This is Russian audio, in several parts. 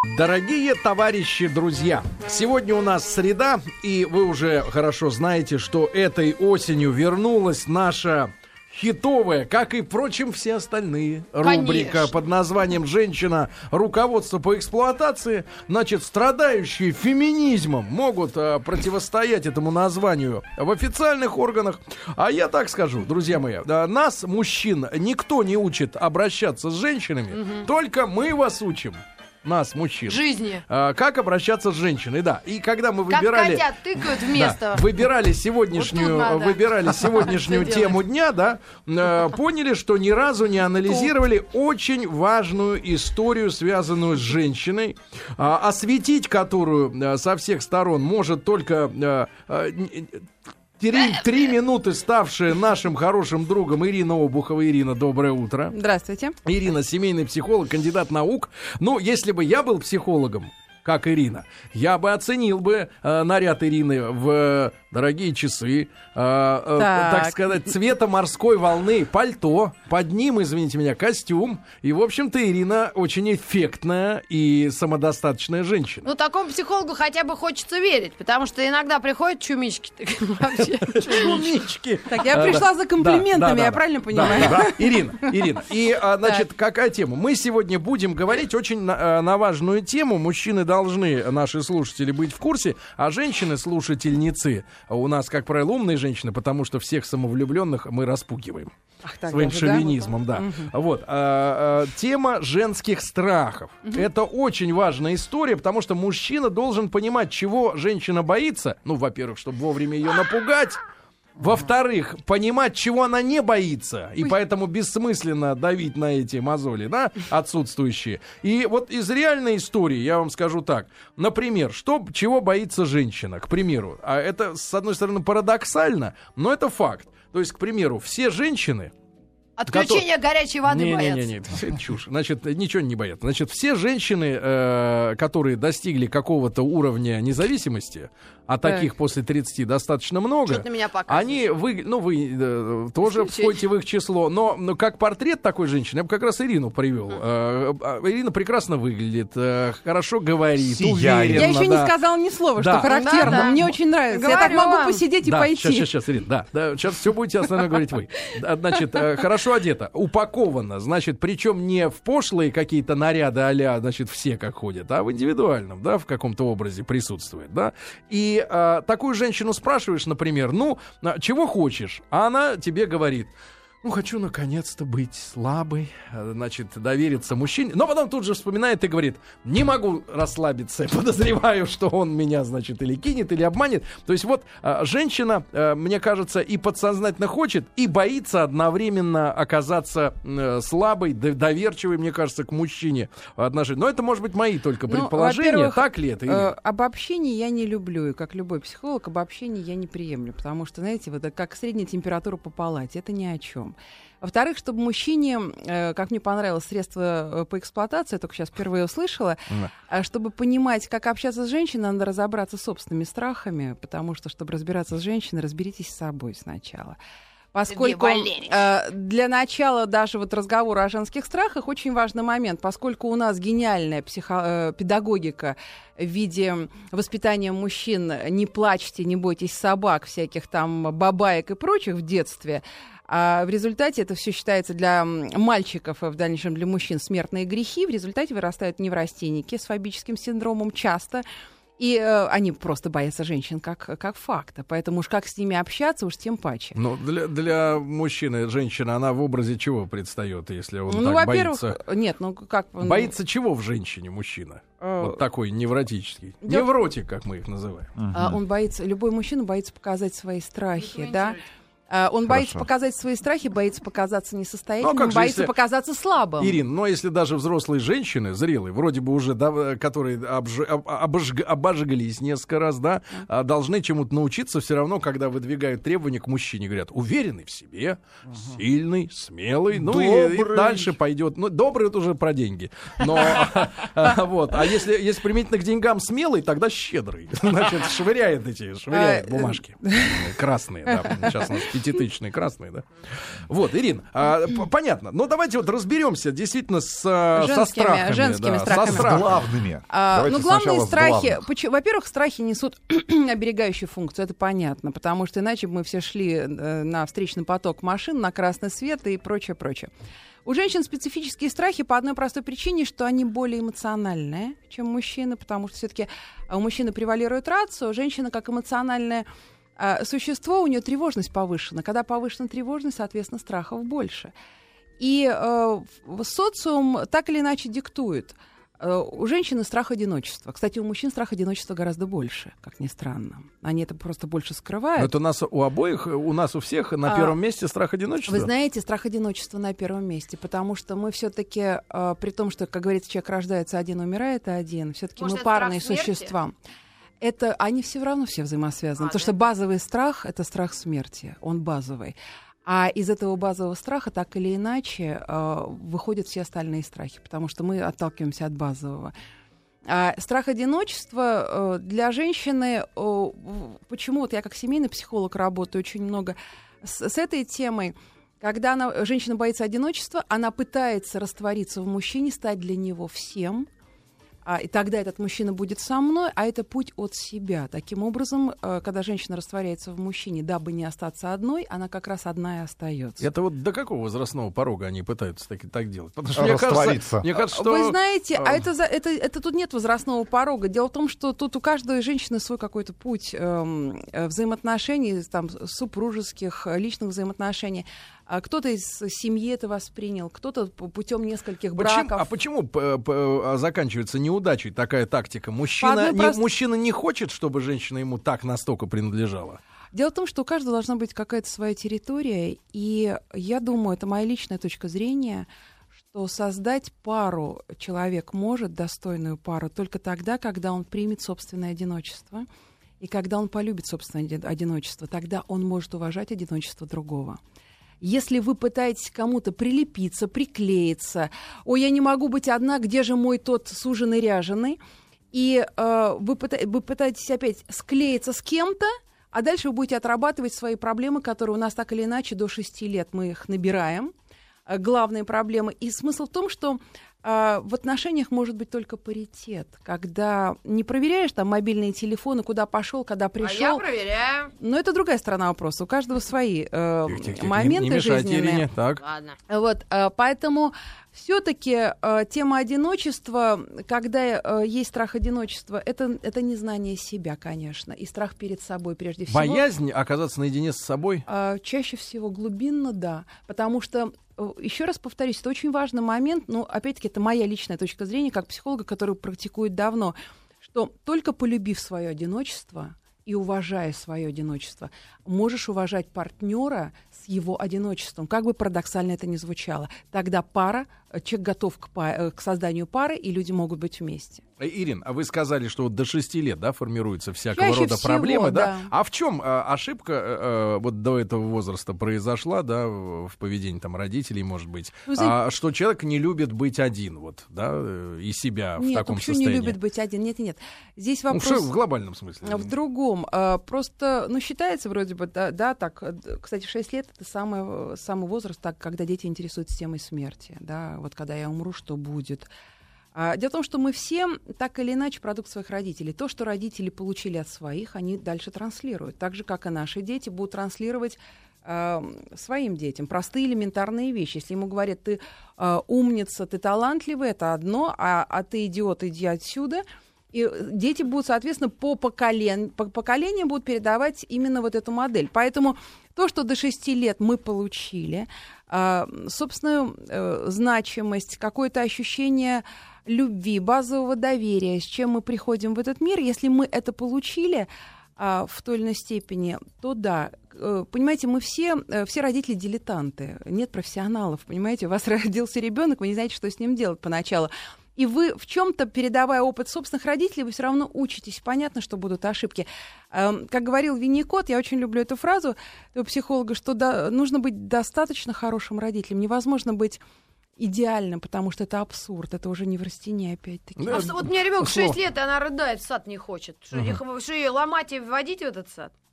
Дорогие товарищи, друзья, сегодня у нас среда, и вы уже хорошо знаете, что этой осенью вернулась наша хитовая, как и, впрочем, все остальные, рубрика Конечно. под названием «Женщина. Руководство по эксплуатации». Значит, страдающие феминизмом могут противостоять этому названию в официальных органах. А я так скажу, друзья мои, нас, мужчин, никто не учит обращаться с женщинами, только мы вас учим. Нас, мужчин. Жизни. Как обращаться с женщиной, да. И когда мы выбирали... Как котят тыкают в место. Да, выбирали сегодняшнюю тему дня, да, поняли, что ни разу не анализировали очень важную историю, связанную с женщиной, осветить которую со всех сторон может только... 3 минуты ставшая нашим хорошим другом Ирина Обухова. Ирина, доброе утро. Здравствуйте. Ирина, семейный психолог, кандидат наук. Ну, если бы я был психологом, как Ирина, я бы оценил бы наряд Ирины в дорогие часы, так сказать, цвета морской волны, пальто, под ним, извините меня, костюм. И, в общем-то, Ирина очень эффектная и самодостаточная женщина. Ну, такому психологу хотя бы хочется верить, потому что иногда приходят чумички. Чумички. Так, я пришла за комплиментами, я правильно понимаю? Да. Ирина. И, значит, какая тема? Мы сегодня будем говорить очень на важную тему. Мужчины должны, наши слушатели, быть в курсе, а женщины-слушательницы у нас, как правило, умные женщины, потому что всех самовлюбленных мы распугиваем. Своим шовинизмом, да. Вот. Тема женских страхов. Это очень важная история, потому что мужчина должен понимать, чего женщина боится. Ну, во-первых, чтобы вовремя ее напугать. Во-вторых, понимать, чего она не боится. И поэтому бессмысленно давить на эти мозоли, да, отсутствующие. И вот из реальной истории я вам скажу так. Например, чего боится женщина, к примеру. А это, с одной стороны, парадоксально, но это факт. То есть, к примеру, все женщины... Отключение горячей воды боятся. Не, это чушь. Значит, ничего не боятся. Значит, все женщины, которые достигли какого-то уровня независимости, а таких после 30 достаточно много, Что-то на меня показываешь. они, вы тоже входите в их число, но как портрет такой женщины, я бы как раз Ирину привел. Ирина прекрасно выглядит, хорошо говорит, уверенно. Я еще не сказала ни слова, что характерно. Да. Мне очень нравится. Я так могу посидеть и пойти. Сейчас, Ирина, сейчас все будете остальное говорить вы. Значит, хорошо одета, упакована, значит, причем не в пошлые какие-то наряды а-ля, значит, все как ходят, а в индивидуальном, да, в каком-то образе присутствует, да. И такую женщину спрашиваешь, например, чего хочешь? А она тебе говорит: хочу наконец-то быть слабой, значит, довериться мужчине. Но потом тут же вспоминает и говорит: не могу расслабиться, подозреваю, что он меня, значит, или кинет, или обманет. То есть вот женщина, мне кажется, и подсознательно хочет, и боится одновременно оказаться слабой, доверчивой, мне кажется, к мужчине. Но это, может быть, мои только предположения. Так ли это? Обобщение я не люблю, и как любой психолог, обобщение я не приемлю, потому что, знаете, вот как средняя температура по палате, это ни о чем. Во-вторых, чтобы мужчине, как мне понравилось средство по эксплуатации, я только сейчас впервые услышала, чтобы понимать, как общаться с женщиной, надо разобраться с собственными страхами, потому что, чтобы разбираться с женщиной, разберитесь с собой сначала. Поскольку для начала даже вот разговора о женских страхах очень важный момент, поскольку у нас гениальная педагогика в виде воспитания мужчин: не плачьте, не бойтесь собак, всяких там бабаек и прочих в детстве. А в результате это все считается для мальчиков, и в дальнейшем для мужчин смертные грехи. В результате вырастают неврастенники с фобическим синдромом часто. И они просто боятся женщин как факта. Поэтому уж как с ними общаться, уж тем паче. Но для мужчины женщина, она в образе чего предстает, если он так боится? Нет, боится чего в женщине мужчина? Вот такой невротический. Невротик, как мы их называем. Он боится, любой мужчина боится показать свои страхи, да? Он боится показать свои страхи, боится показаться несостоятельным, боится показаться слабым. Ирин, но если даже взрослые женщины, зрелые, вроде бы уже, которые обожглись несколько раз, да, должны чему-то научиться, все равно, когда выдвигают требования к мужчине, говорят: уверенный в себе, сильный, смелый, и дальше пойдет. Добрый — это уже про деньги. Но вот, а если применительно к деньгам смелый, тогда щедрый. Значит, швыряет бумажки красные, да, сейчас у нас синтетичный, красный, да. Вот, Ирин, понятно. Но давайте вот разберемся действительно со страхами. Женскими страхами. С главными. Главные страхи, во-первых, страхи несут оберегающую функцию, это понятно, потому что иначе бы мы все шли на встречный поток машин, на красный свет и прочее. У женщин специфические страхи по одной простой причине, что они более эмоциональные, чем мужчины, потому что все-таки у мужчины превалирует рацио, женщина как эмоциональное существо, у нее тревожность повышена. Когда повышена тревожность, соответственно, страхов больше. И социум так или иначе диктует. У женщины страх одиночества. Кстати, у мужчин страх одиночества гораздо больше, как ни странно. Они это просто больше скрывают. Но это у нас у всех на первом месте страх одиночества? Вы знаете, страх одиночества на первом месте, потому что мы все-таки, при том, что, как говорится, человек рождается один, умирает один, все-таки мы парные существа. Они все равно все взаимосвязаны. Потому что базовый страх — это страх смерти. Он базовый. А из этого базового страха так или иначе выходят все остальные страхи, потому что мы отталкиваемся от базового. Страх одиночества для женщины, почему вот я как семейный психолог работаю очень много с этой темой, когда женщина боится одиночества, она пытается раствориться в мужчине, стать для него всем, и тогда этот мужчина будет со мной, а это путь от себя. Таким образом, когда женщина растворяется в мужчине, дабы не остаться одной, она как раз одна и остается. Это вот до какого возрастного порога они пытаются так делать? Потому что мне кажется, что... Вы знаете, это тут нет возрастного порога. Дело в том, что тут у каждой женщины свой какой-то путь взаимоотношений, там, супружеских, личных взаимоотношений. Кто-то из семьи это воспринял, кто-то путем нескольких браков. Почему заканчивается неудачей такая тактика? Мужчина не хочет, чтобы женщина ему так настолько принадлежала? Дело в том, что у каждого должна быть какая-то своя территория, и я думаю, это моя личная точка зрения, что создать пару человек может, достойную пару, только тогда, когда он примет собственное одиночество, и когда он полюбит собственное одиночество, тогда он может уважать одиночество другого. Если вы пытаетесь к кому-то прилепиться, приклеиться, «Ой, я не могу быть одна, где же мой тот суженый ряженый?» И вы пытаетесь опять склеиться с кем-то, а дальше вы будете отрабатывать свои проблемы, которые у нас так или иначе до 6 лет мы их набираем, главные проблемы. И смысл в том, что в отношениях может быть только паритет, когда не проверяешь там мобильные телефоны, куда пошел, когда пришел. А я проверяю. Но это другая сторона вопроса. У каждого свои моменты жизненные. Ирине, так. Ладно. Вот, поэтому все-таки тема одиночества, когда есть страх одиночества, это незнание себя, конечно, и страх перед собой прежде всего. Боязнь оказаться наедине с собой? Чаще всего глубинно, да, потому что еще раз повторюсь, это очень важный момент, но, опять-таки, это моя личная точка зрения, как психолога, который практикует давно, что только полюбив свое одиночество и уважая свое одиночество, можешь уважать партнера с его одиночеством, как бы парадоксально это ни звучало. Тогда человек готов к созданию пары, и люди могут быть вместе. Ирин, а вы сказали, что вот до 6 лет, да, формируются всякого Чаще рода всего, проблемы, да. А в чем ошибка вот до этого возраста произошла, да, в поведении там родителей, может быть, что человек не любит быть один, вот, да, и себя в таком состоянии? Нет, не любит быть один? Нет. Здесь вопрос... Ну, что в глобальном смысле? В другом. Просто, считается вроде бы, да, так, кстати, 6 лет — это самый возраст, так, когда дети интересуются темой смерти, да, вот когда я умру, что будет. Дело в том, что мы все так или иначе продукт своих родителей. То, что родители получили от своих, они дальше транслируют. Так же, как и наши дети будут транслировать своим детям простые элементарные вещи. Если ему говорят, ты умница, ты талантливый, это одно, а ты идиот, иди отсюда. И дети будут, соответственно, по поколениям будут передавать именно вот эту модель. Поэтому то, что до 6 лет мы получили, собственную значимость, какое-то ощущение любви, базового доверия, с чем мы приходим в этот мир, если мы это получили в той или иной степени, то да. Понимаете, мы все родители дилетанты, нет профессионалов, понимаете, у вас родился ребенок, вы не знаете, что с ним делать поначалу. И вы в чем-то, передавая опыт собственных родителей, вы все равно учитесь. Понятно, что будут ошибки. Как говорил Винникот, я очень люблю эту фразу у психолога, что нужно быть достаточно хорошим родителем. Невозможно быть идеальным, потому что это абсурд. Это уже не в растении, опять-таки. Вот у меня ребенок 6 лет, и она рыдает, в сад не хочет. Что ее ломать и вводить в этот сад?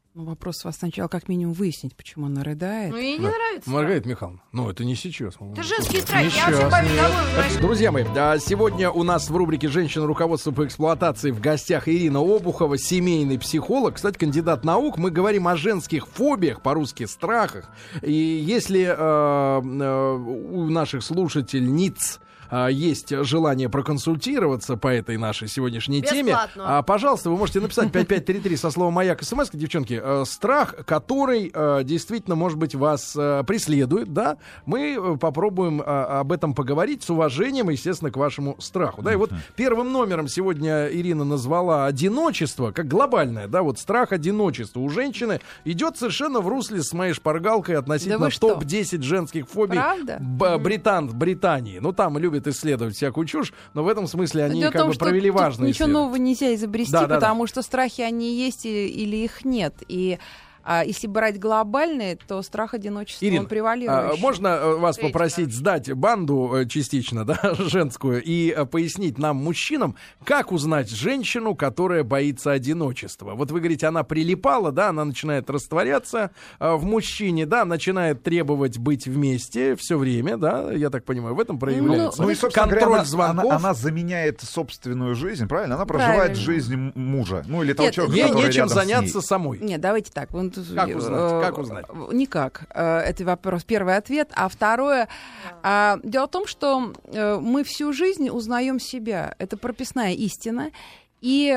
Ну, вопрос у вас сначала как минимум выяснить, почему она рыдает. Ну, ей не нравится. Маргарита Михайловна, ну это не сейчас. Это женские страхи. Я Сейчас. вообще боюсь домой. Друзья мои, сегодня у нас в рубрике «Женщина. Руководство по эксплуатации» в гостях Ирина Обухова, семейный психолог, кстати, кандидат наук. Мы говорим о женских фобиях, по-русски страхах. И если у наших слушательниц есть желание проконсультироваться по этой нашей сегодняшней теме, пожалуйста, вы можете написать 5533 со словом «Маяк» СМС, девчонки. Страх, который действительно, может быть, вас преследует, да, мы попробуем об этом поговорить с уважением, естественно, к вашему страху. Да, и вот первым номером сегодня Ирина назвала одиночество, как глобальное, да, вот страх одиночества у женщины идет совершенно в русле с моей шпаргалкой относительно топ-10 женских фобий Британии. Ну, там любят исследовать всякую чушь, но в этом смысле они как бы провели важные ничего нового нельзя изобрести, потому что страхи, они есть или их нет. И если брать глобальные, то страх одиночества, Ирина, он превалирующий. Можно вас попросить сдать банду частично, да, женскую, и пояснить нам, мужчинам, как узнать женщину, которая боится одиночества? Вот вы говорите, она прилипала, да, она начинает растворяться в мужчине, да, начинает требовать быть вместе все время, да, я так понимаю, в этом проявляется и, контроль звонков. Она заменяет собственную жизнь, правильно? Она проживает жизнь мужа. Ну, или того человека, ей который нечем рядом заняться самой. Нет, давайте так. Как узнать? Никак. Это вопрос, первый ответ. А второе, дело в том, что мы всю жизнь узнаем себя. Это прописная истина. И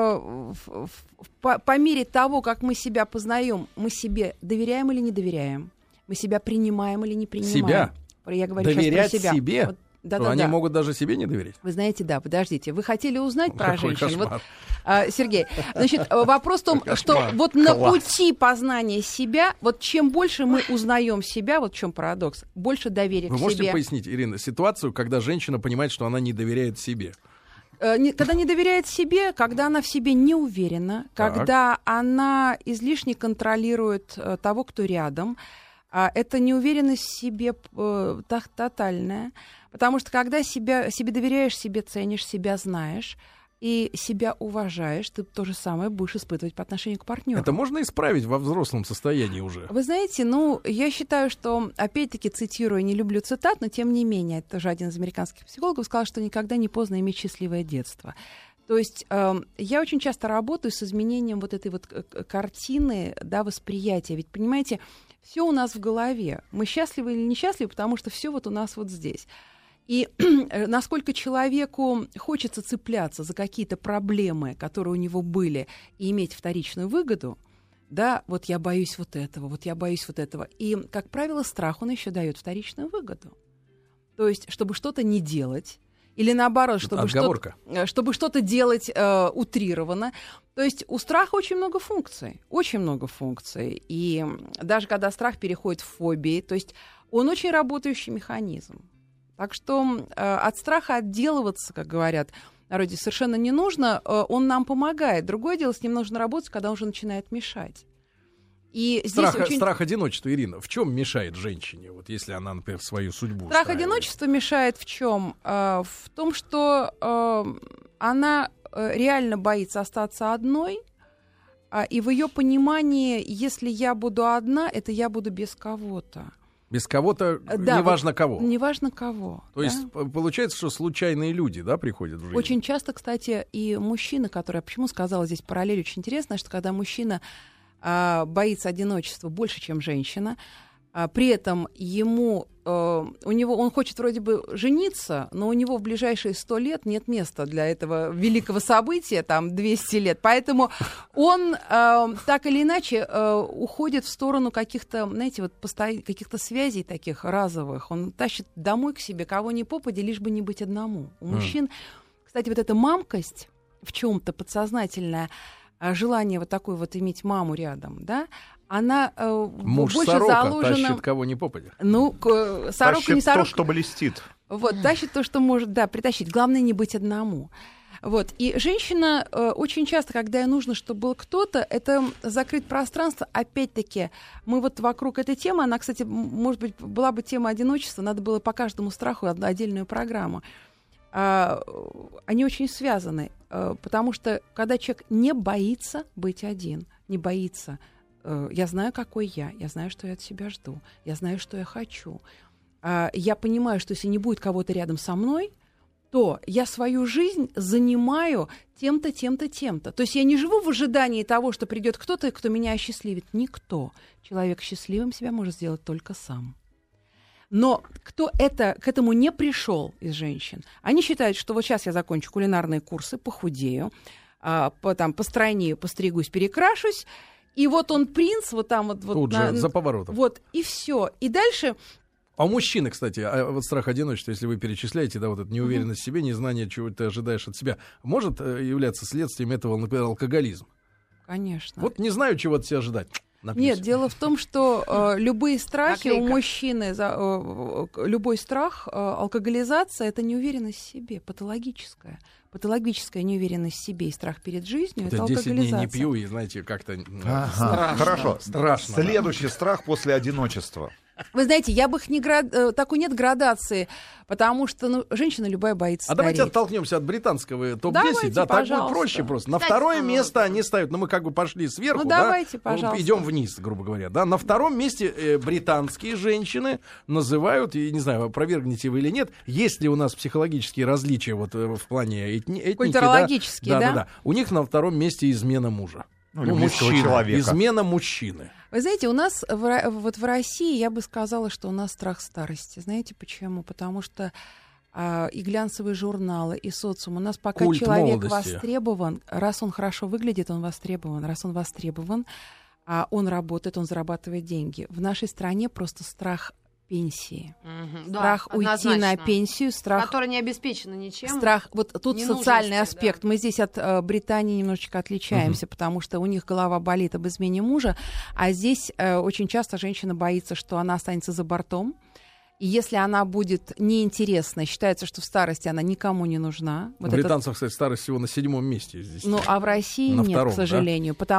по мере того, как мы себя познаем, мы себе доверяем или не доверяем? Мы себя принимаем или не принимаем? Себя? Я говорю доверять сейчас про себя. себе? Вот, они могут даже себе не доверять. Вы знаете, да, подождите. Вы хотели узнать про Какой женщин? Кошмар. Вот, Сергей, значит, вопрос в том, что вот на пути познания себя, вот чем больше мы узнаем себя, вот в чем парадокс, больше доверия к себе. Вы можете пояснить, Ирина, ситуацию, когда женщина понимает, что она не доверяет себе? Когда не доверяет себе, когда она в себе не уверена, когда она излишне контролирует того, кто рядом, это неуверенность в себе тотальная. Потому что когда себе доверяешь, себе ценишь, себя знаешь и себя уважаешь, ты то же самое будешь испытывать по отношению к партнеру. Это можно исправить во взрослом состоянии уже? Вы знаете, я считаю, что, опять-таки, цитирую, не люблю цитат, но тем не менее, это тоже один из американских психологов сказал, что никогда не поздно иметь счастливое детство. То есть я очень часто работаю с изменением вот этой вот картины, да, восприятия. Ведь, понимаете, все у нас в голове. Мы счастливы или несчастливы, потому что все вот у нас вот здесь. И насколько человеку хочется цепляться за какие-то проблемы, которые у него были, и иметь вторичную выгоду, да, вот я боюсь вот этого, вот я боюсь вот этого. И, как правило, страх, он еще дает вторичную выгоду. То есть, чтобы что-то не делать, или наоборот, чтобы что-то делать утрированно. То есть у страха очень много функций. Очень много функций. И даже когда страх переходит в фобии, то есть он очень работающий механизм. Так что от страха отделываться, как говорят в народе, совершенно не нужно. Он нам помогает. Другое дело, с ним нужно работать, когда он уже начинает мешать. И страх одиночества, Ирина, в чем мешает женщине, вот если она, например, свою судьбу Страх одиночества мешает в чем? В том, что она реально боится остаться одной, и в ее понимании, если я буду одна, это я буду без кого-то. Без кого-то, да, неважно кого. Неважно кого. То есть получается, что случайные люди, да, приходят в жизнь? Очень часто, кстати, и мужчина, который, почему сказала здесь параллель очень интересная, что когда мужчина боится одиночества больше, чем женщина, при этом он хочет вроде бы жениться, но у него в ближайшие 100 лет нет места для этого великого события, там 200 лет. Поэтому он так или иначе уходит в сторону каких-то, знаете, вот каких-то связей таких разовых. Он тащит домой к себе кого ни попадя, лишь бы не быть одному. У мужчин, кстати, вот эта мамкость в чем-то подсознательная, желание вот такой вот иметь маму рядом, да, она муж больше сорока заложена... тащит кого ни попадя. Сорока тащит не сорока. То, что блестит. Вот, тащит то, что может, да, притащить. Главное, не быть одному. Вот. И женщина очень часто, когда ей нужно, чтобы был кто-то, это закрыть пространство. Опять-таки, мы вот вокруг этой темы, она, кстати, может быть, была бы тема одиночества, надо было по каждому страху отдельную программу. Они очень связаны, потому что когда человек не боится быть один, не боится Я знаю, какой я знаю, что я от себя жду, я знаю, что я хочу. Я понимаю, что если не будет кого-то рядом со мной, то я свою жизнь занимаю тем-то, тем-то, тем-то. То есть я не живу в ожидании того, что придет кто-то, кто меня осчастливит. Никто. Человек счастливым себя может сделать только сам. Но кто к этому не пришел из женщин, они считают, что вот сейчас я закончу кулинарные курсы, похудею, постройнею, постригусь, перекрашусь, и вот он принц, вот там вот... Тут же, за поворотом. Вот, и все. И дальше... А у мужчины, кстати, вот страх одиночества, если вы перечисляете, да, вот эта неуверенность в себе, незнание, чего ты ожидаешь от себя, может являться следствием этого, например, алкоголизм? Конечно. Вот не знаю, чего от себя ожидать. Напьюсь. Нет, дело в том, что любые страхи у мужчины, любой страх, алкоголизация — это неуверенность в себе, патологическая. Патологическая неуверенность в себе и страх перед жизнью — это 10 алкоголизация. дней не пью, и, знаете, как-то страшно. Хорошо. Страшно. Следующий страх после одиночества. Вы знаете, я бы их не такой нет градации, потому что женщина любая боится стареть. Давайте оттолкнемся от британского топ-10. Давайте, да, так будет пожалуйста. проще просто. На Кстати, второе место они ставят, мы как бы пошли сверху, давайте, да, пожалуйста. идем вниз, грубо говоря. Да. На втором месте британские женщины называют, и не знаю, опровергнете вы или нет, есть ли у нас психологические различия вот в плане этники. Культурологические, да? У них на втором месте измена мужа. Близкого человека. Измена мужчины. Вы знаете, у нас вот в России, я бы сказала, что у нас страх старости. Знаете почему? Потому что и глянцевые журналы, и социум. У нас пока Культ человек молодости. Востребован, раз он хорошо выглядит, он востребован. Раз он востребован, он работает, он зарабатывает деньги. В нашей стране просто страх пенсии. Страх уйти на пенсию, страх... Который не обеспечен ничем. Страх, вот тут не социальный нужности, аспект. да. Мы здесь от Британии немножечко отличаемся, потому что у них голова болит об измене мужа, а здесь очень часто женщина боится, что она останется за бортом. И если она будет неинтересна, считается, что в старости она никому не нужна. У британцев, кстати, старость всего на 7-м месте. Здесь. Ну, а в России на нет, втором, к сожалению, да?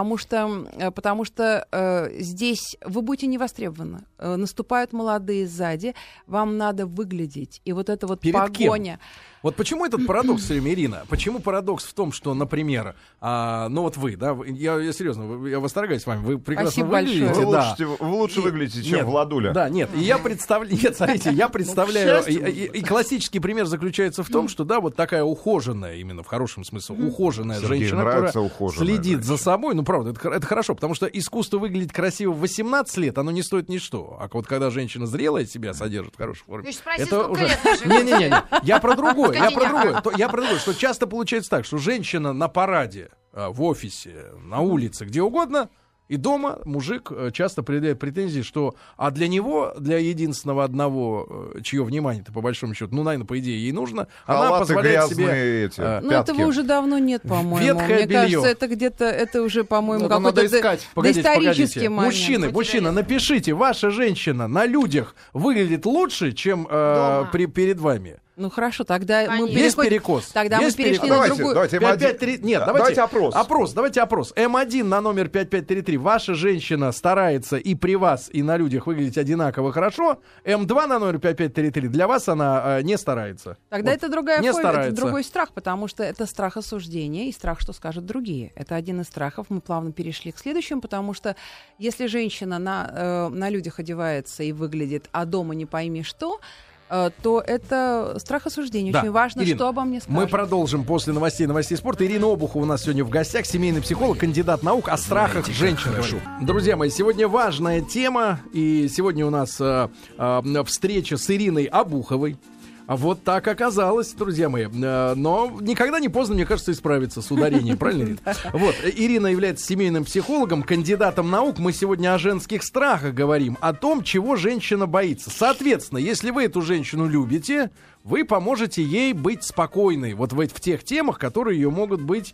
потому что здесь вы будете не востребованы. Наступают молодые сзади, вам надо выглядеть. И вот эта вот перед погоня... Кем? Вот почему этот парадокс все время, Ирина? Почему парадокс в том, что, например, ну вот вы, да, я серьезно, я восторгаюсь с вами, вы прекрасно Спасибо выглядите. большое. Вы лучше выглядите, чем Владуля. Да, нет, и я представляю, нет, смотрите, я представляю, и классический пример заключается в том, что, да, вот такая ухоженная, именно в хорошем смысле, ухоженная женщина, которая следит за собой, ну, правда, это хорошо, потому что искусство выглядеть красиво в 18 лет, оно не стоит ничто, а вот когда женщина зрелая себя содержит в хорошей форме, это уже... Не-не-не, я про другое. Я про другое, что часто получается так, что женщина на параде, в офисе, на улице, где угодно, и дома мужик часто предъявляет претензии, что для него, для единственного одного, чье внимание-то по большому счету, ну, наверное, по идее, ей нужно, она позволяет себе... Ну, этого уже давно нет, по-моему. Ветхое Мне белье. кажется, это где-то, это уже, по-моему, Это какой-то надо искать. доисторический момент. Мужчина, напишите, ваша женщина на людях выглядит лучше, чем перед вами. Ну хорошо, тогда мы Есть перекос. Тогда есть мы перешли перекос. на другую. Давайте опрос. Давайте опрос. М1 на номер 5533. Ваша женщина старается и при вас, и на людях выглядеть одинаково хорошо. М2 на номер 5533. Для вас она не старается. Тогда вот. это другая не фобия, это другой страх, потому что это страх осуждения и страх, что скажут другие. Это один из страхов. Мы плавно перешли к следующему, потому что если женщина на людях одевается и выглядит, а дома не пойми что, то это страх осуждения. Очень важно, Ирина, что обо мне скажут. Мы продолжим после новостей спорта. Ирина Обухова у нас сегодня в гостях, семейный психолог, кандидат наук о страхах женщин. Друзья мои, сегодня важная тема, и сегодня у нас встреча с Ириной Обуховой. Вот так оказалось, друзья мои. Но никогда не поздно, мне кажется, исправиться с ударением. Правильно, Ирина? Вот. Ирина является семейным психологом, кандидатом наук. Мы сегодня о женских страхах говорим, о том, чего женщина боится. Соответственно, если вы эту женщину любите, вы поможете ей быть спокойной вот в тех темах, которые ее могут быть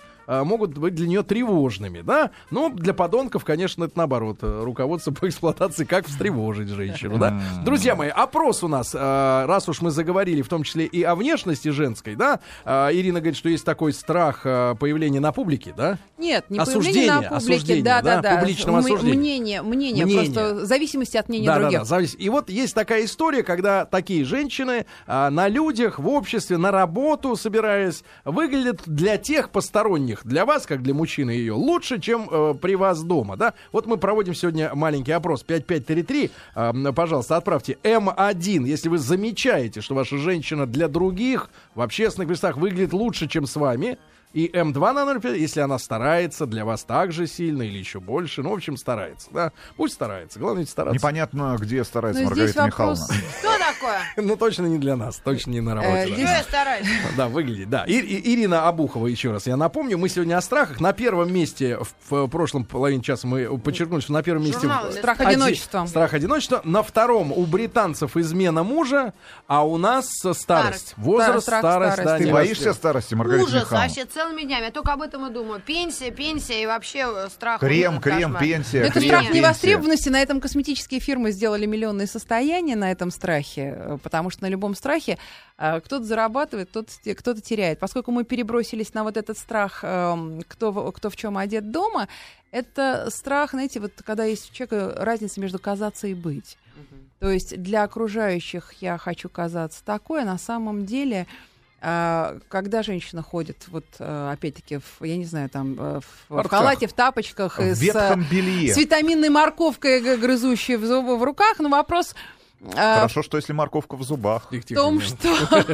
для нее тревожными, да? Но для подонков, конечно, это наоборот. Руководство по эксплуатации, как встревожить женщину, да? Друзья мои, опрос у нас, раз уж мы заговорили в том числе и о внешности женской, да? Ирина говорит, что есть такой страх появления на публике, да? Нет, не осуждение, появление на публике, да. Публичного осуждения. Мнение, просто в зависимости от мнения других. И вот есть такая история, когда такие женщины на людях, в обществе, на работу собираясь, выглядят для тех посторонних, для вас, как для мужчины ее, лучше, чем при вас дома, да? Вот мы проводим сегодня маленький опрос 5533, пожалуйста, отправьте М1, если вы замечаете, что ваша женщина для других в общественных местах выглядит лучше, чем с вами. И М2 на 0,5, если она старается для вас так же сильно или еще больше. Ну, в общем, старается, да. Пусть старается. Главное, ведь стараться. Непонятно, где старается Но Маргарита Михайловна. Что такое? Ну, точно не для нас, точно не на работе. Что я стараюсь? Да, выглядит, да. Ирина Обухова, еще раз я напомню, мы сегодня о страхах. На первом месте, в прошлом половине часа мы подчеркнули, что на первом месте страх одиночества. Страх одиночества. На втором у британцев измена мужа, а у нас старость. Возраст, старость. Да, ты боишься старости, Маргарита Ужас, Михайловна? вообще целыми днями. Я только об этом и думаю. Пенсия и вообще страх. Крем, пенсия. Это крем, страх пенсия. невостребованности. На этом косметические фирмы сделали миллионные состояния на этом страхе, потому что на любом страхе кто-то зарабатывает, кто-то теряет. Поскольку мы перебросились на вот этот страх, кто в чем одет дома, это страх, знаете, вот когда есть у человека разница между казаться и быть. То есть для окружающих я хочу казаться такой, а на самом деле... Когда женщина ходит, вот опять-таки, я не знаю, там в халате, в тапочках, в ветхом белье, с витаминной морковкой, грызущей в руках, но вопрос... Хорошо, что если морковка в зубах. В том, что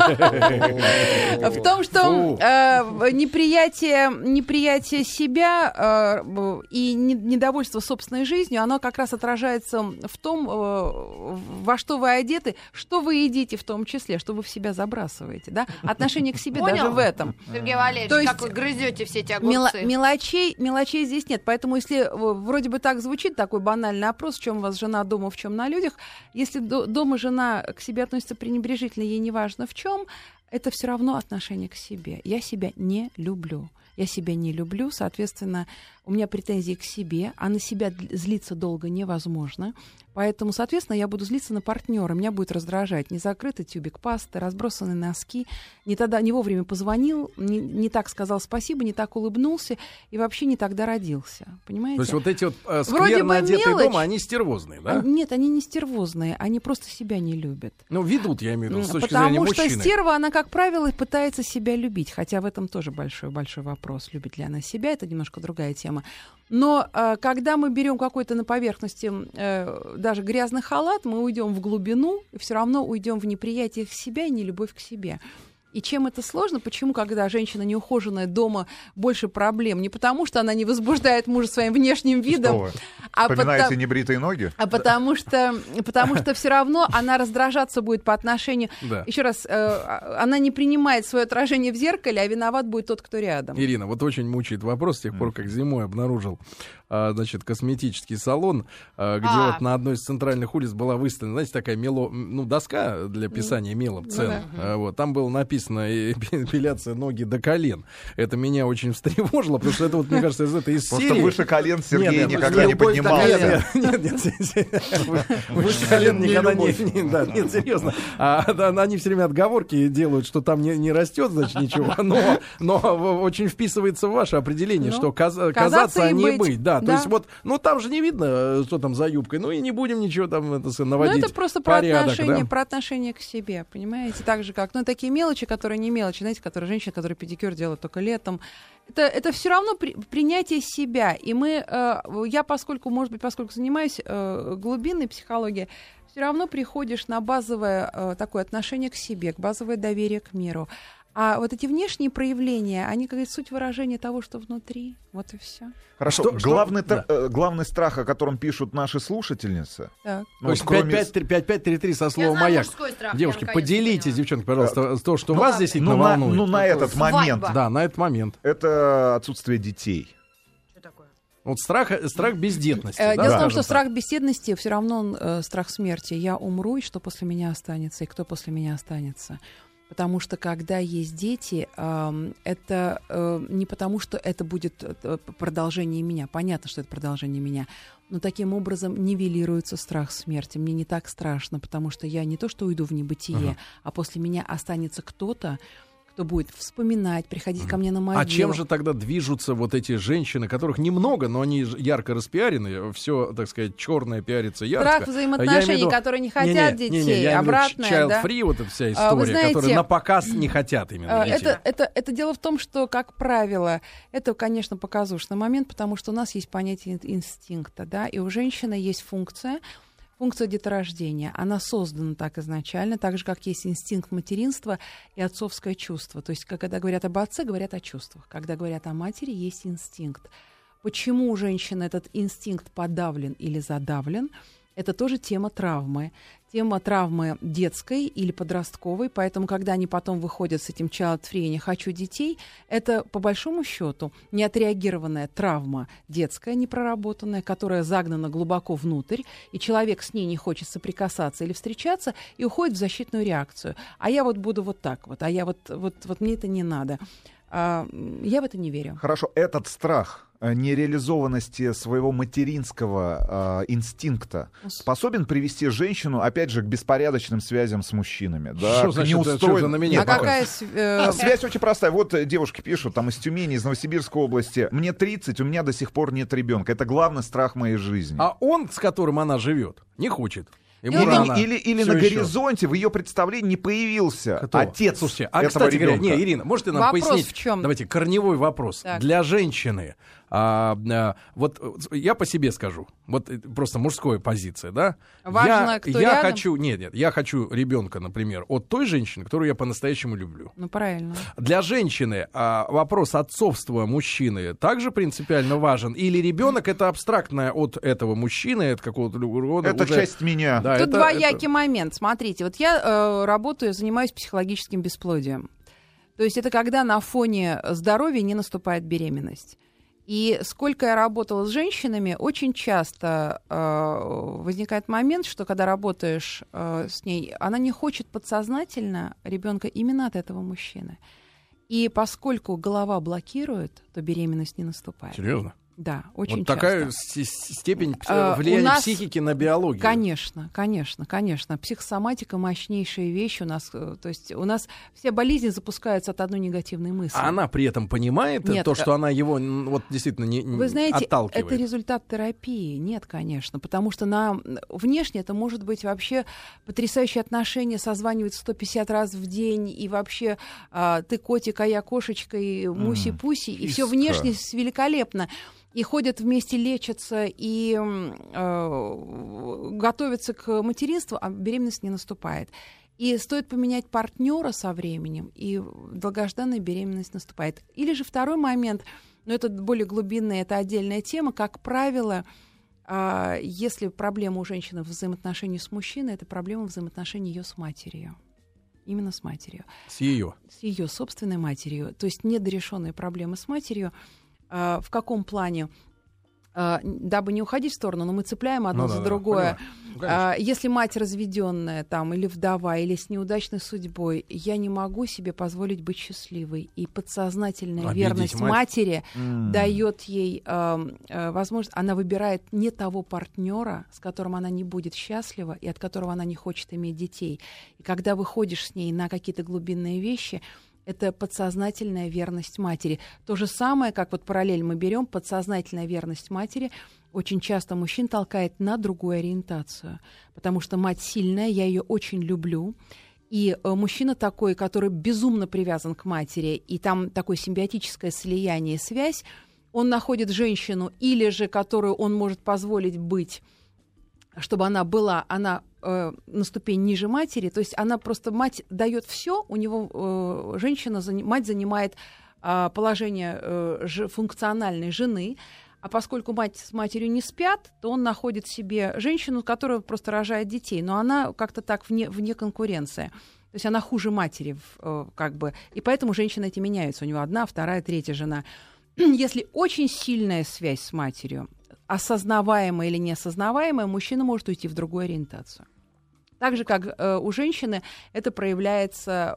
неприятие себя и недовольство собственной жизнью, оно как раз отражается в том, во что вы одеты, что вы едите в том числе, что вы в себя забрасываете. Да? Отношение к себе даже в этом. Сергей Валерьевич, как вы грызете все эти огурцы? Мелочей здесь нет. Поэтому если вроде бы так звучит, такой банальный опрос, в чем у вас жена дома, в чем на людях, если дома жена к себе относится пренебрежительно, ей не важно в чем, это все равно отношение к себе. Я себя не люблю. Соответственно, у меня претензии к себе, а на себя злиться долго невозможно. Поэтому, соответственно, я буду злиться на партнера, меня будет раздражать незакрытый тюбик пасты, разбросанные носки, не вовремя позвонил, не так сказал спасибо, не так улыбнулся и вообще не тогда родился. Понимаете? То есть вот эти вот скверно одетые дома, они стервозные, да? Нет, они не стервозные, они просто себя не любят. Ну, ведут, я имею в виду, с точки зрения мужчины. Потому что стерва, она, как правило, пытается себя любить, хотя в этом тоже большой вопрос, любит ли она себя, это немножко другая тема. Но когда мы берем какой-то на поверхности даже грязный халат, мы уйдем в глубину, и все равно уйдем в неприятие себя и нелюбовь к себе. И чем это сложно? Почему, когда женщина неухоженная дома, больше проблем? Не потому, что она не возбуждает мужа своим внешним видом. Вспоминаете небритые ноги? А потому что все равно она раздражаться будет по отношению... Да. Еще раз, она не принимает свое отражение в зеркале, а виноват будет тот, кто рядом. Ирина, вот очень мучает вопрос с тех пор, как зимой обнаружил косметический салон, где вот на одной из центральных улиц была выставлена, знаете, такая доска для писания мелом цен. Вот, там было написано эпиляция ноги до колен. Это меня очень встревожило, потому что это вот, мне кажется, из этой серии... Просто выше колен Сергей никогда не поднимался. Нет, выше колен никогда не... Да, нет, серьезно. Они все время отговорки делают, что там не растет, значит, ничего, но очень вписывается в ваше определение, что казаться, а не быть. Да, то есть вот, там же не видно, что там за юбкой, и не будем ничего там наводить. Ну, это просто порядок, про отношение к себе, понимаете? Так же, как, такие мелочи, которые не мелочи, знаете, женщина, которая педикюр делает только летом. Это все равно принятие себя. И я, поскольку занимаюсь глубинной психологией, все равно приходишь на базовое такое отношение к себе, базовое доверие к миру. А вот эти внешние проявления, они, как суть выражения того, что внутри. Вот и все. Хорошо. Главный страх, о котором пишут наши слушательницы. Так. То есть 5533 со словом «маяк». Девушки, поделитесь, девчонки, пожалуйста, то, что вас действительно волнует. На этот момент. Да, на этот момент. Это отсутствие детей. Вот страх бездетности. Дело в том, что страх бездетности все равно страх смерти. Я умру, и что после меня останется, и кто после меня останется. Потому что когда есть дети, это не потому, что это будет продолжение меня. Понятно, что это продолжение меня. Но таким образом нивелируется страх смерти. Мне не так страшно, потому что я не то что уйду в небытие, а после меня останется кто-то, кто будет вспоминать, приходить ко мне на могилу. А чем же тогда движутся вот эти женщины, которых немного, но они ярко распиарены, все, так сказать, черное пиарится ярко. Страх взаимоотношений, которые не хотят детей, обратное, да? Child-free, вот эта вся история, знаете, которые на показ не хотят именно детей. Это дело в том, что, как правило, это, конечно, показушный момент, потому что у нас есть понятие инстинкта, да, и у женщины есть функция деторождения. Она создана так изначально, так же, как есть инстинкт материнства и отцовское чувство. То есть, когда говорят об отце, говорят о чувствах. Когда говорят о матери, есть инстинкт. Почему у женщины этот инстинкт подавлен или задавлен? Это тоже тема травмы. Тема травмы детской или подростковой. Поэтому, когда они потом выходят с этим child-free, не хочу детей, это, по большому счету, неотреагированная травма детская, непроработанная, которая загнана глубоко внутрь, и человек с ней не хочет соприкасаться или встречаться, и уходит в защитную реакцию. А я вот буду вот так вот, а я вот мне это не надо. Я в это не верю. Хорошо, этот страх нереализованности своего материнского инстинкта способен привести женщину, опять же, к беспорядочным связям с мужчинами. Да, что значит, что на меня какая связь очень простая. Вот девушки пишут, там из Тюмени, из Новосибирской области. Мне 30, у меня до сих пор нет ребенка. Это главный страх моей жизни. А он, с которым она живет, не хочет. Или на горизонте в ее представлении не появился отец. Слушайте, этого кстати ребенка. говоря, Ирина, можете нам пояснить? В чем? Давайте, корневой вопрос. Так. Для женщины, вот я по себе скажу, вот просто мужская позиция, да? Важно, кто рядом? Я хочу ребенка, например, от той женщины, которую я по-настоящему люблю. Ну, правильно. Для женщины вопрос отцовства мужчины также принципиально важен? Или ребенок это абстрактное от этого мужчины, от какого-то рода? Это уже... часть меня. Да, Тут двоякий момент. Смотрите, вот я работаю, занимаюсь психологическим бесплодием. То есть это когда на фоне здоровья не наступает беременность. И сколько я работала с женщинами, очень часто возникает момент, что когда работаешь с ней, она не хочет подсознательно ребенка именно от этого мужчины. И поскольку голова блокирует, то беременность не наступает. Серьезно? Да, очень вот часто. такая степень влияния психики на биологию. Конечно. Психосоматика — мощнейшая вещь у нас. То есть у нас все болезни запускаются от одной негативной мысли. А она при этом понимает то, что она его вот действительно не Вы знаете, отталкивает? это результат терапии? Нет, конечно. Потому что внешне это может быть вообще потрясающие отношения, созваниваются 150 раз в день, и вообще ты котик, а я кошечка, и муси-пуси, и все внешне великолепно. И ходят вместе, лечатся и готовятся к материнству, а беременность не наступает. И стоит поменять партнера со временем, и долгожданная беременность наступает. Или же второй момент, но это более глубинный, это отдельная тема. Как правило, если проблема у женщины в взаимоотношении с мужчиной, это проблема взаимоотношений ее с матерью. Именно с матерью. С ее собственной матерью. То есть недорешенные проблемы с матерью. В каком плане? Дабы не уходить в сторону, но мы цепляем одно за другое. Если мать разведенная там, или вдова, или с неудачной судьбой, я не могу себе позволить быть счастливой. И подсознательная верность матери дает ей возможность, она выбирает не того партнера, с которым она не будет счастлива и от которого она не хочет иметь детей. И когда выходишь с ней на какие-то глубинные вещи, это подсознательная верность матери. То же самое, как вот параллель мы берем, подсознательная верность матери очень часто мужчин толкает на другую ориентацию. Потому что мать сильная, я ее очень люблю. И мужчина такой, который безумно привязан к матери, и там такое симбиотическое слияние, связь, он находит женщину, или же которую он может позволить быть, чтобы она была, она на ступень ниже матери, то есть она просто, мать дает все, у него мать занимает положение функциональной жены, а поскольку мать с матерью не спят, то он находит себе женщину, которая просто рожает детей, но она как-то так вне конкуренции. То есть она хуже матери, как бы, и поэтому женщины эти меняются, у него одна, вторая, третья жена. Если очень сильная связь с матерью, осознаваемая или неосознаваемая, мужчина может уйти в другую ориентацию. Так же, как у женщины это проявляется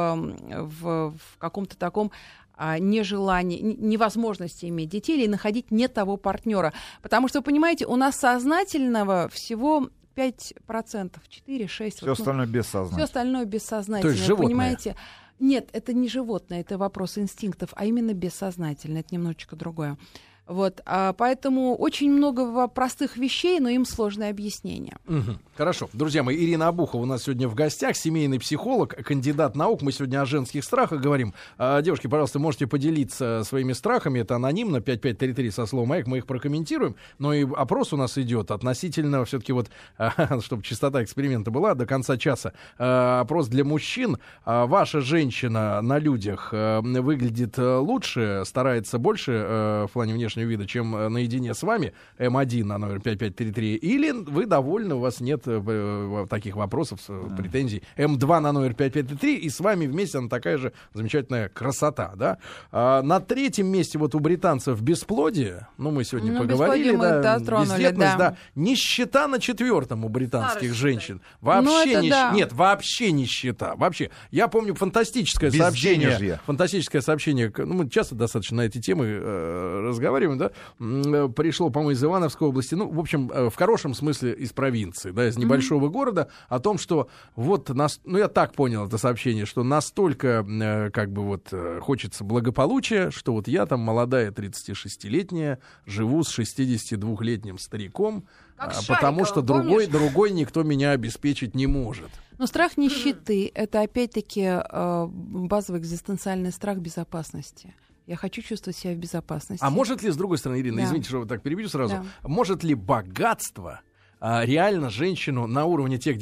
в каком-то таком нежелании, невозможности иметь детей или находить не того партнера. Потому что, вы понимаете, у нас сознательного всего 5%, 4-6%. Все остальное бессознательно. Все остальное бессознательно. То есть животное. Понимаете? Нет, это не животное, это вопрос инстинктов, а именно бессознательно, это немножечко другое. Вот, поэтому очень много простых вещей, но им сложное объяснение. Угу. Хорошо. Друзья мои, Ирина Обухова у нас сегодня в гостях, семейный психолог, кандидат наук. Мы сегодня о женских страхах говорим. Девушки, пожалуйста, можете поделиться своими страхами. Это анонимно, 5533 со словом «Маяк», мы их прокомментируем. Но и опрос у нас идет относительно, все-таки вот, чтобы частота эксперимента была до конца часа. Опрос для мужчин. Ваша женщина на людях выглядит лучше, старается больше в плане внешнего вида, чем наедине с вами, М1 на номер 5533, или вы довольны, у вас нет таких вопросов, претензий, М2 на номер 5533, и с вами вместе она такая же замечательная красота, да? На третьем месте вот у британцев бесплодие, мы сегодня поговорили, да, бездетность, да, нищета на четвертом у британских женщин, вообще нет, вообще нищета, вообще. Я помню фантастическое сообщение, мы часто достаточно на эти темы разговариваем, да, пришло, по-моему, из Ивановской области, в общем, в хорошем смысле из провинции, да, из небольшого города, о том, что вот, я так понял это сообщение, что настолько, хочется благополучия, что вот я там молодая 36-летняя, живу с 62-летним стариком, потому что другой никто меня обеспечить не может. Но страх нищеты — это, опять-таки, базовый экзистенциальный страх безопасности. Я хочу чувствовать себя в безопасности. А может ли, с другой стороны, Ирина, извините, что вы так перебью сразу, может ли богатство реально женщину на уровне тех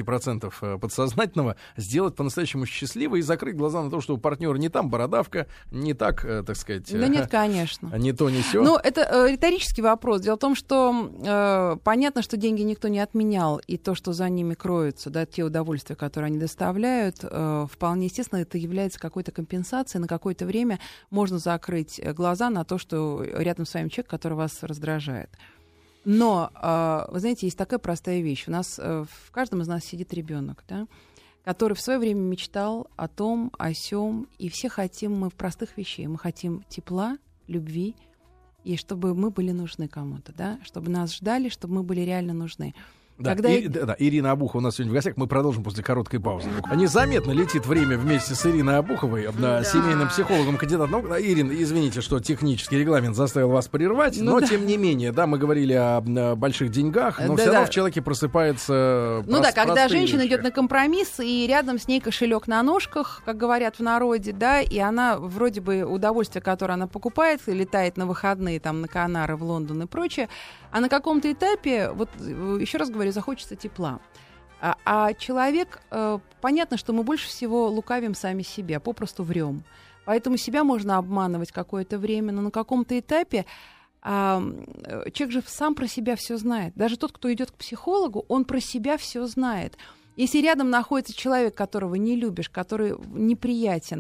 95% подсознательного сделать по-настоящему счастливой и закрыть глаза на то, что у партнера не там бородавка, не так, так сказать... Да нет, конечно. Не то, не сё. Это риторический вопрос. Дело в том, что понятно, что деньги никто не отменял, и то, что за ними кроются, да, те удовольствия, которые они доставляют, вполне естественно, это является какой-то компенсацией. На какое-то время можно закрыть глаза на то, что рядом с вами человек, который вас раздражает. Но, вы знаете, есть такая простая вещь. У нас, в каждом из нас сидит ребенок, да, который в свое время мечтал о том, о сём, и все хотим мы простых вещей. Мы хотим тепла, любви, и чтобы мы были нужны кому-то, да, чтобы нас ждали, чтобы мы были реально нужны. Да, Ирина Обухова у нас сегодня в гостях. Мы продолжим после короткой паузы. Незаметно летит время вместе с Ириной Обуховой, семейным психологом, кандидатом наук. Ирина, извините, что технический регламент заставил вас прерывать, но тем не менее, да, мы говорили о больших деньгах, но все равно в человеке просыпается когда женщина вещи. идет на компромисс, и рядом с ней кошелек на ножках, как говорят в народе, да, и она вроде бы удовольствие, которое она покупает, летает на выходные там на Канары, в Лондон и прочее, а на каком-то этапе, вот еще раз говорю, захочется тепла. А человек, понятно, что мы больше всего лукавим сами себя, попросту врем. Поэтому себя можно обманывать какое-то время, но на каком-то этапе человек же сам про себя все знает. Даже тот, кто идет к психологу, он про себя все знает. Если рядом находится человек, которого не любишь, который неприятен,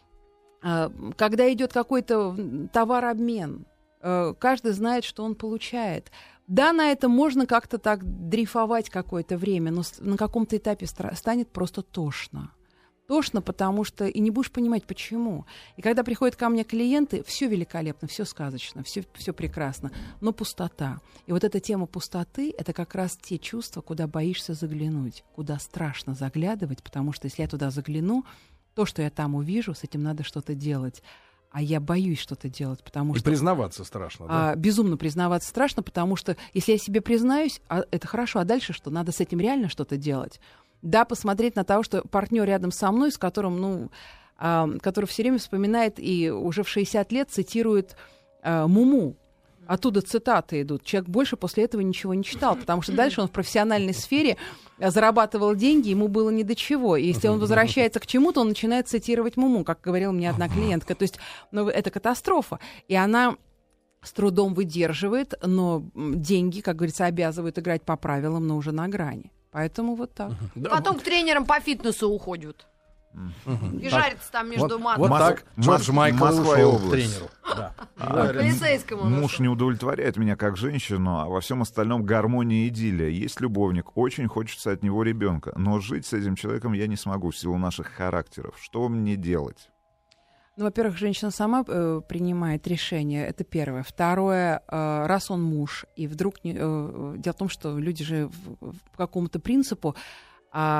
когда идет какой-то товарообмен, каждый знает, что он получает. Да, на это можно как-то так дрейфовать какое-то время, но на каком-то этапе станет просто тошно. Тошно, потому что и не будешь понимать, почему. И когда приходят ко мне клиенты, все великолепно, все сказочно, все прекрасно, но пустота. И вот эта тема пустоты — это как раз те чувства, куда боишься заглянуть, куда страшно заглядывать, потому что если я туда загляну, то, что я там увижу, с этим надо что-то делать. А я боюсь что-то делать, потому что... И признаваться страшно, да? Безумно признаваться страшно, потому что если я себе признаюсь, это хорошо, а дальше что? Надо с этим реально что-то делать. Да, посмотреть на того, что партнер рядом со мной, с которым, который все время вспоминает и уже в 60 лет цитирует Муму. Оттуда цитаты идут. Человек больше после этого ничего не читал, потому что дальше он в профессиональной сфере зарабатывал деньги, ему было ни до чего. И если он возвращается к чему-то, он начинает цитировать Муму, как говорила мне одна клиентка. То есть это катастрофа. И она с трудом выдерживает, но деньги, как говорится, обязывают играть по правилам, но уже на грани. Поэтому вот так. Потом к тренерам по фитнесу уходят. И жарится там между матом. Вот так Джордж Майкл ушел к тренеру. Полицейскому. Муж не удовлетворяет меня как женщину, а во всем остальном гармония и идиллия. Есть любовник, очень хочется от него ребенка, но жить с этим человеком я не смогу в силу наших характеров. Что мне делать? Во-первых, женщина сама принимает решение, это первое. Второе, раз он муж, и вдруг... Дело в том, что люди же по какому-то принципу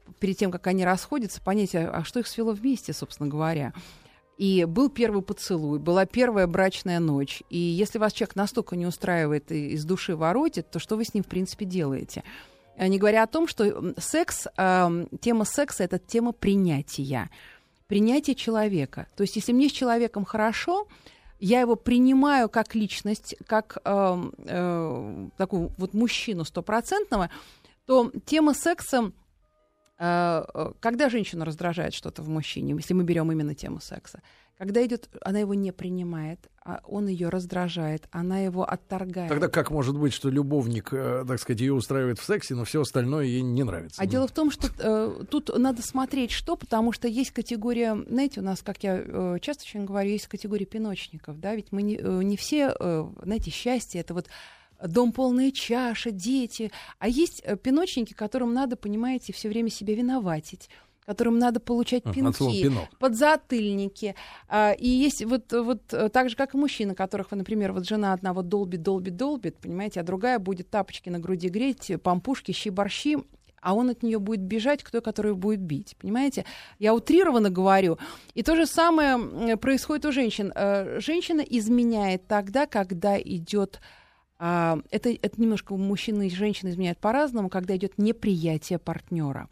перед тем, как они расходятся, понять, а что их свело вместе, собственно говоря. И был первый поцелуй, была первая брачная ночь. И если вас человек настолько не устраивает и из души воротит, то что вы с ним, в принципе, делаете? Не говоря о том, что секс, тема секса — это тема принятия человека. То есть если мне с человеком хорошо, я его принимаю как личность, как такую вот мужчину стопроцентного, то тема секса, когда женщину раздражает что-то в мужчине, если мы берем именно тему секса, когда идет, она его не принимает, а он ее раздражает, она его отторгает. Тогда как может быть, что любовник, так сказать, ее устраивает в сексе, но все остальное ей не нравится? А дело в том, что тут надо смотреть, что, потому что есть категория, знаете, у нас, как я часто очень говорю, есть категория пиночников, да, ведь мы не все, знаете, счастье — это вот дом полная чаша, дети, а есть пиночники, которым надо, понимаете, все время себя виноватить, которым надо получать пинки, подзатыльники. И есть вот так же, как и мужчины, которых, например, вот жена одна вот долбит, понимаете, а другая будет тапочки на груди греть, пампушки, щи-борщи, а он от нее будет бежать к той, которую будет бить. Понимаете? Я утрированно говорю. И то же самое происходит у женщин. Женщина изменяет тогда, когда идет... Это немножко мужчины и женщины изменяют по-разному, когда идет неприятие партнера.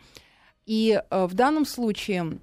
И в данном случае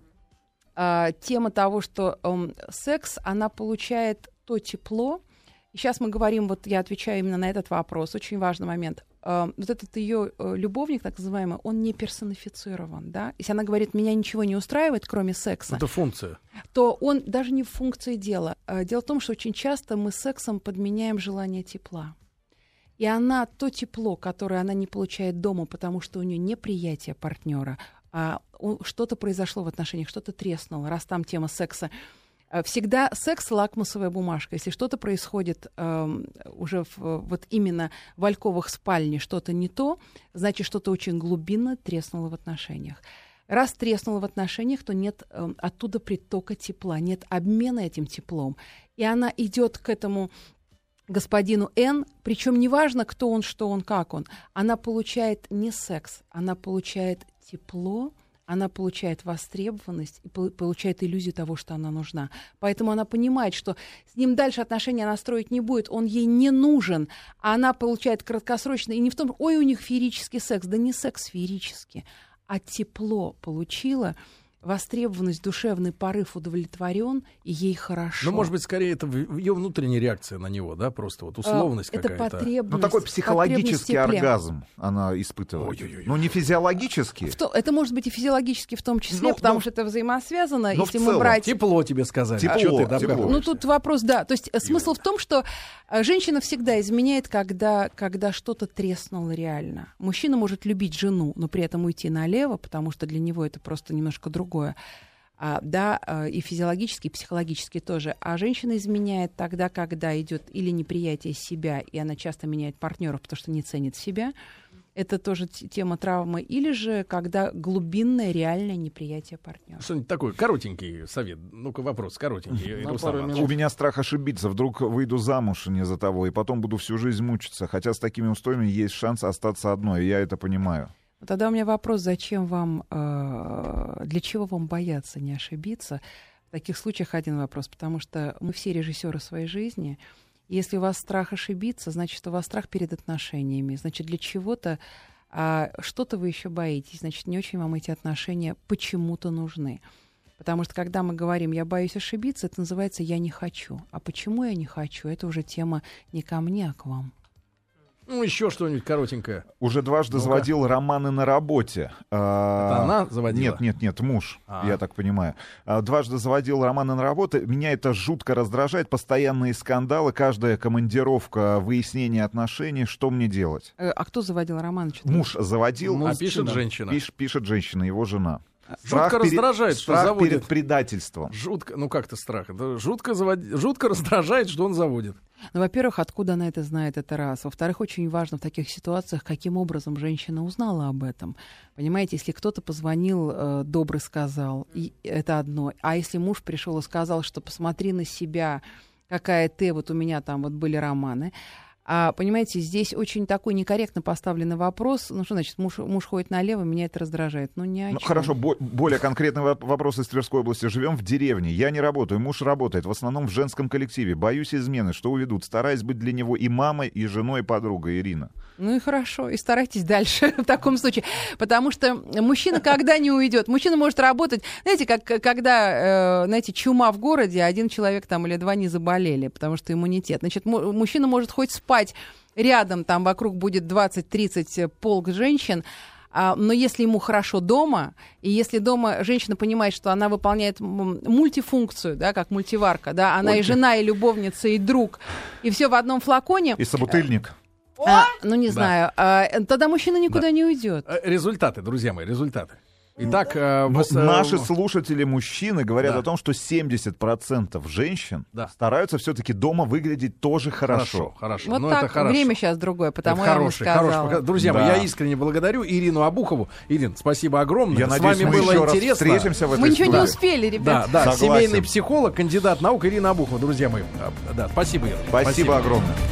тема того, что секс, она получает то тепло. И сейчас мы говорим, вот я отвечаю именно на этот вопрос, очень важный момент. Вот этот ее любовник, так называемый, он не персонифицирован, да? Если она говорит, меня ничего не устраивает, кроме секса. Это функция. То он даже не в функции дела. Дело в том, что очень часто мы сексом подменяем желание тепла. И она, то тепло, которое она не получает дома, потому что у нее неприятие партнера, что-то произошло в отношениях, что-то треснуло, раз там тема секса. Всегда секс — лакмусовая бумажка. Если что-то происходит уже вот именно в альковых спальне, что-то не то, значит, что-то очень глубинно треснуло в отношениях. Раз треснуло в отношениях, то нет оттуда притока тепла, нет обмена этим теплом. И она идет к этому господину Н, причем неважно, кто он, что он, как он, она получает не секс, она получает тепло, она получает востребованность и получает иллюзию того, что она нужна. Поэтому она понимает, что с ним дальше отношения она строить не будет, он ей не нужен, а она получает краткосрочно. И не в том, ой, у них феерический секс, да не секс феерический, а тепло получила, востребованность, душевный порыв удовлетворен, и ей хорошо. Ну, может быть, скорее это ее внутренняя реакция на него, да, просто вот условность это какая-то. Потребность. Ну, такой психологический оргазм она испытывает. Ну, не физиологически. Это может быть и физиологически в том числе, потому что это взаимосвязано. Если мы брать... Тепло тебе сказали. Тепло. Ну, тут вопрос, да. То есть смысл в том, что женщина всегда изменяет, когда что-то треснуло реально. Мужчина может любить жену, но при этом уйти налево, потому что для него это просто немножко другое. И физиологически, и психологически тоже. А женщина изменяет тогда, когда идет или неприятие себя, и она часто меняет партнеров, потому что не ценит себя. Это тоже тема травмы. Или же когда глубинное, реальное неприятие партнера. Что-нибудь такое, коротенький совет. Ну-ка, вопрос коротенький. У меня страх ошибиться. Вдруг выйду замуж не за того, и потом буду всю жизнь мучиться. Хотя с такими устоями есть шанс остаться одной, и я это понимаю. Тогда у меня вопрос, зачем вам, для чего вам бояться не ошибиться? В таких случаях один вопрос, потому что мы все режиссеры своей жизни. Если у вас страх ошибиться, значит, у вас страх перед отношениями. Значит, для чего-то что-то вы еще боитесь. Значит, не очень вам эти отношения почему-то нужны. Потому что когда мы говорим «я боюсь ошибиться», это называется «я не хочу». А почему я не хочу? Это уже тема не ко мне, а к вам. Ну, еще что-нибудь коротенькое. Уже дважды заводил романы на работе. Это она заводила? Нет, муж, я так понимаю. Дважды заводил романы на работе. Меня это жутко раздражает. Постоянные скандалы, каждая командировка, выяснение отношений. Что мне делать? А кто заводил роман? Муж заводил. А пишет женщина. Пишет женщина, его жена. Жутко раздражает, что заводит. Перед предательством. Жутко, ну как-то страх. Это жутко раздражает, что он заводит. Ну, во-первых, откуда она это знает, это раз. Во-вторых, очень важно в таких ситуациях, каким образом женщина узнала об этом. Понимаете, если кто-то позвонил, добрый сказал, и это одно. А если муж пришел и сказал, что посмотри на себя, какая ты, вот у меня там вот были романы. Понимаете, здесь очень такой некорректно поставленный вопрос. Ну, что значит, муж ходит налево, меня это раздражает. Ну, не о чем. Хорошо, более конкретный вопрос из Тверской области. Живем в деревне, я не работаю, муж работает, в основном в женском коллективе. Боюсь измены, что уведут. Стараюсь быть для него и мамой, и женой, и подругой. Ирина. Ну и хорошо, и старайтесь дальше в таком случае. Потому что мужчина когда не уйдет. Мужчина может работать, знаете, как когда, знаете, чума в городе, один человек там или два не заболели, потому что иммунитет. Значит, мужчина может хоть спать рядом, там вокруг будет 20-30 полк женщин, но если ему хорошо дома, и если дома женщина понимает, что она выполняет мультифункцию, да, как мультиварка, да, она и жена, и любовница, и друг, и все в одном флаконе. И собутыльник. Ну, не знаю. Тогда мужчина никуда не уйдет. Результаты, друзья мои, результаты. Итак, наши слушатели-мужчины говорят о том, что 70% женщин стараются все-таки дома выглядеть тоже хорошо. Хорошо. Вот но так, это хорошо. время сейчас другое, потому это я вам сказала. Друзья мои, я искренне благодарю Ирину Обухову. Ирин, спасибо огромное. Я С надеюсь, вами мы было еще раз интересно. встретимся в этой Мы ничего студии. не успели, ребят. Да, Согласен. семейный психолог, кандидат наук Ирина Обухова, друзья мои. Да, спасибо, Ира. Спасибо огромное.